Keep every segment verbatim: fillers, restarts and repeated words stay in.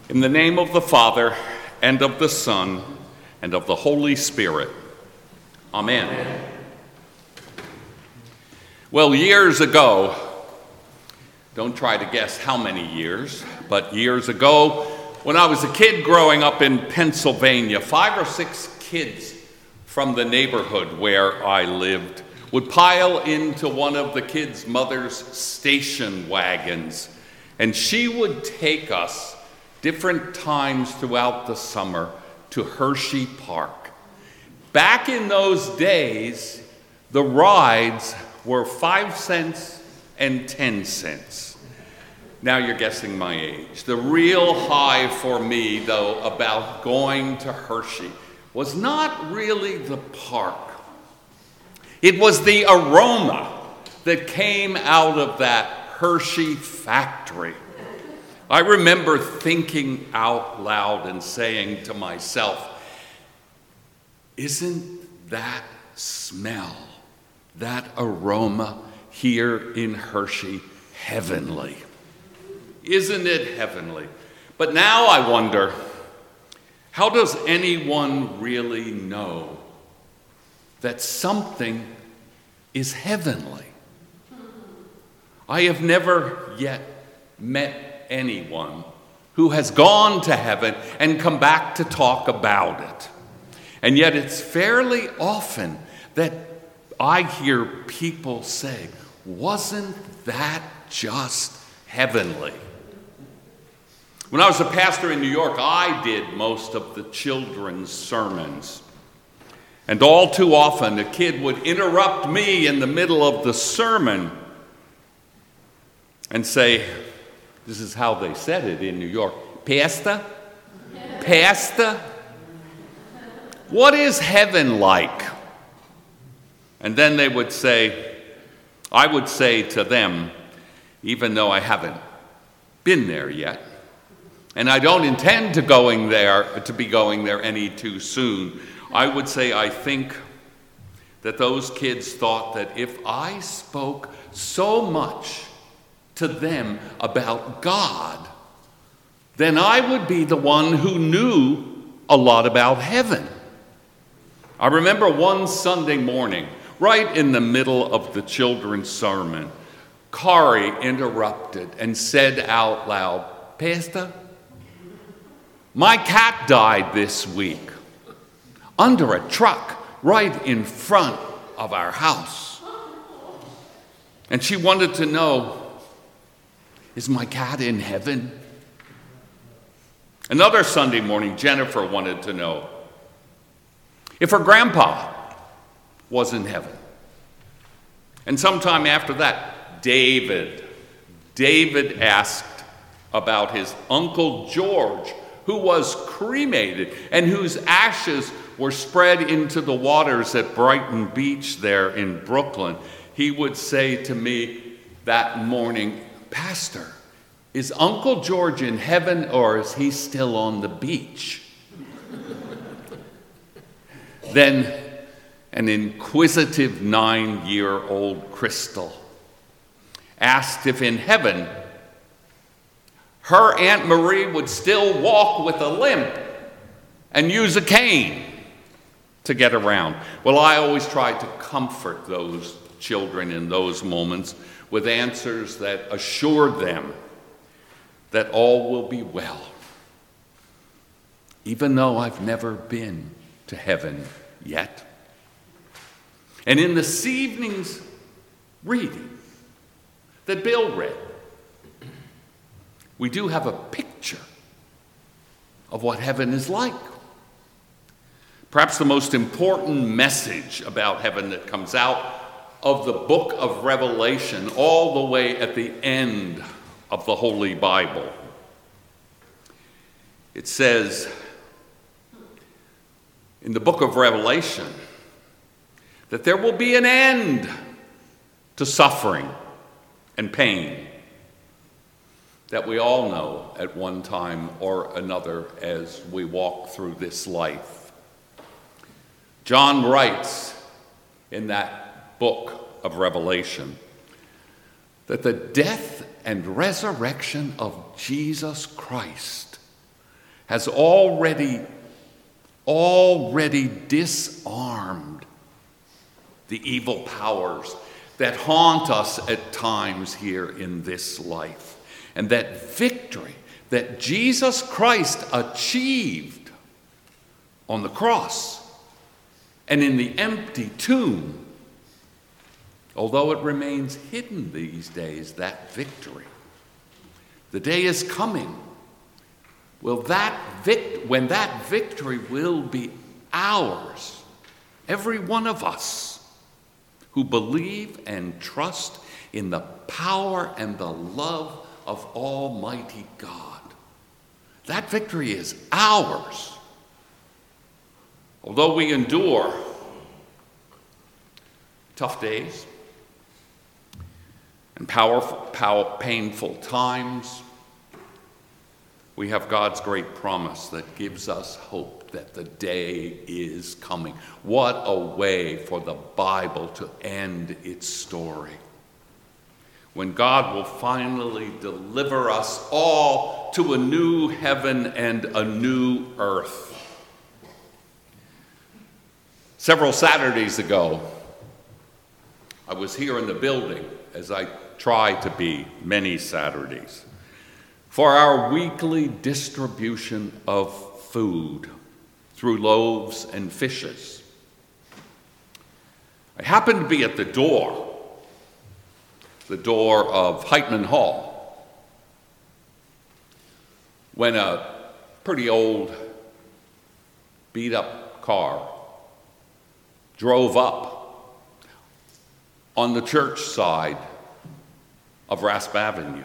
In the name of the Father, and of the Son, and of the Holy Spirit. Amen. Amen. Well, years ago, don't try to guess how many years, but years ago, when I was a kid growing up in Pennsylvania, five or six kids from the neighborhood where I lived would pile into one of the kids' mother's station wagons, and she would take us different times throughout the summer to Hershey Park. Back in those days, the rides were five cents and ten cents. Now you're guessing my age. The real high for me, though, about going to Hershey was not really the park. It was the aroma that came out of that Hershey factory. I remember thinking out loud and saying to myself, isn't that smell, that aroma here in Hershey heavenly? Isn't it heavenly? But now I wonder, how does anyone really know that something is heavenly? I have never yet met anyone who has gone to heaven and come back to talk about it. And yet it's fairly often that I hear people say, wasn't that just heavenly? When I was a pastor in New York, I did most of the children's sermons. And all too often, a kid would interrupt me in the middle of the sermon and say, this is how they said it in New York, Pastor, Pastor, what is heaven like? And then they would say, I would say to them, even though I haven't been there yet, and I don't intend to going there to be going there any too soon, I would say I think that those kids thought that if I spoke so much to them about God, then I would be the one who knew a lot about heaven. I remember one Sunday morning, right in the middle of the children's sermon, Kari interrupted and said out loud, Pastor, my cat died this week under a truck right in front of our house. And she wanted to know, is my cat in heaven? Another Sunday morning, Jennifer wanted to know if her grandpa was in heaven. And sometime after that, David, David asked about his Uncle George, who was cremated and whose ashes were spread into the waters at Brighton Beach there in Brooklyn. He would say to me that morning, Pastor, is Uncle George in heaven or is he still on the beach? Then an inquisitive nine-year-old Crystal asked if in heaven her Aunt Marie would still walk with a limp and use a cane to get around. Well, I always try to comfort those children in those moments with answers that assure them that all will be well, even though I've never been to heaven yet. And in this evening's reading that Bill read, we do have a picture of what heaven is like. Perhaps the most important message about heaven that comes out of the book of Revelation all the way at the end of the Holy Bible. It says in the book of Revelation that there will be an end to suffering and pain that we all know at one time or another as we walk through this life. John writes in that book of Revelation that the death and resurrection of Jesus Christ has already, already disarmed the evil powers that haunt us at times here in this life. And that victory that Jesus Christ achieved on the cross and in the empty tomb, although it remains hidden these days, that victory, the day is coming. Will that vict- when that victory will be ours, every one of us who believe and trust in the power and the love of Almighty God. That victory is ours. Although we endure tough days and powerful, pow- painful times, we have God's great promise that gives us hope that the day is coming. What a way for the Bible to end its story, when God will finally deliver us all to a new heaven and a new earth. Several Saturdays ago, I was here in the building, as I try to be many Saturdays, for our weekly distribution of food through loaves and fishes. I happened to be at the door, the door of Heitman Hall, when a pretty old, beat-up car drove up on the church side of Rasp Avenue.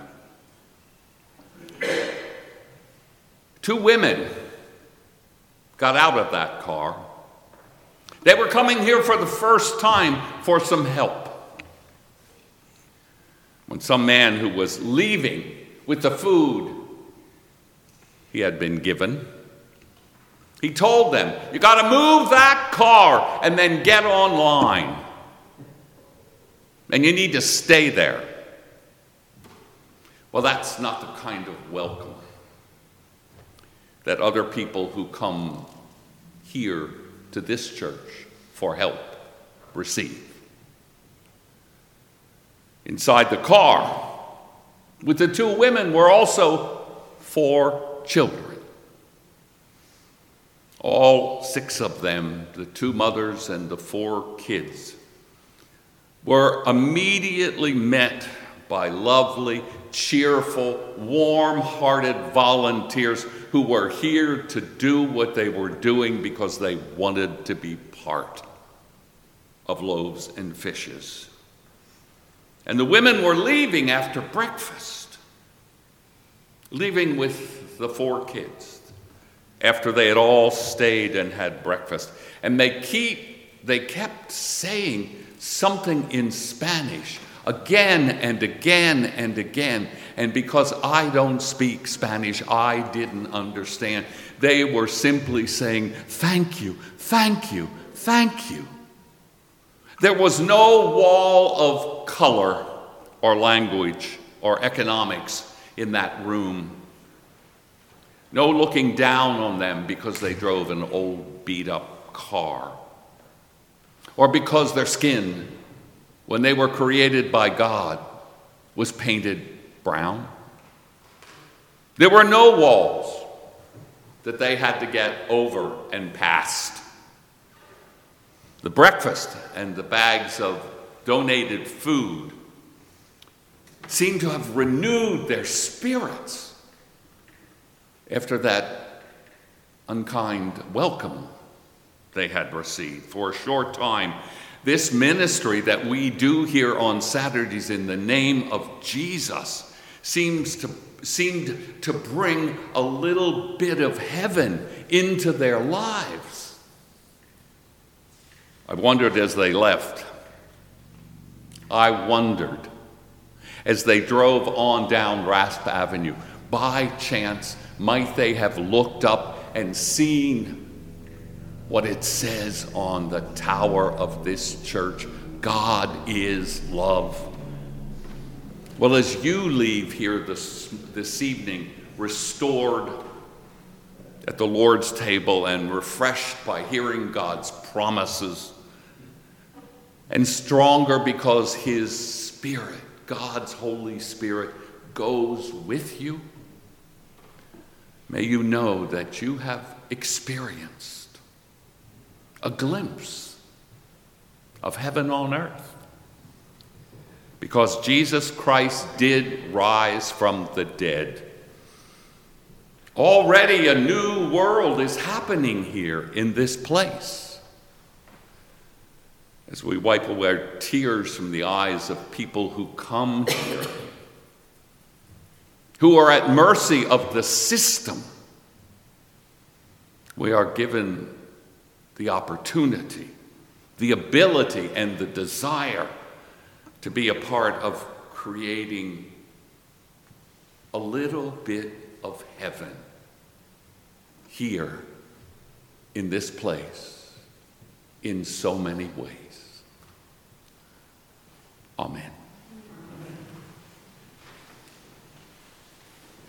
Two women got out of that car. They were coming here for the first time for some help. When some man who was leaving with the food he had been given, he told them, "You got to move that car and then get online. And you need to stay there." Well, that's not the kind of welcome that other people who come here to this church for help receive. Inside the car with the two women were also four children. All six of them, the two mothers and the four kids, were immediately met by lovely, cheerful, warm-hearted volunteers who were here to do what they were doing because they wanted to be part of Loaves and Fishes. And the women were leaving after breakfast, leaving with the four kids after they had all stayed and had breakfast. And they keep they kept saying something in Spanish again and again and again. And because I don't speak Spanish, I didn't understand. They were simply saying, "Thank you, thank you, thank you." There was no wall of color or language or economics in that room. No looking down on them because they drove an old beat-up car, or because their skin, when they were created by God, was painted brown. There were no walls that they had to get over and past. The breakfast and the bags of donated food seemed to have renewed their spirits after that unkind welcome they had received. For a short time, this ministry that we do here on Saturdays in the name of Jesus seems to seemed to bring a little bit of heaven into their lives. I wondered as they left. I wondered as they drove on down Rasp Avenue, by chance, might they have looked up and seen what it says on the tower of this church: God is love. Well, as you leave here this, this evening, restored at the Lord's table and refreshed by hearing God's promises, and stronger because his Spirit, God's Holy Spirit, goes with you. May you know that you have experienced a glimpse of heaven on earth, because Jesus Christ did rise from the dead. Already a new world is happening here in this place. As we wipe away tears from the eyes of people who come here, who are at mercy of the system, we are given the opportunity, the ability, and the desire to be a part of creating a little bit of heaven here in this place in so many ways. Amen.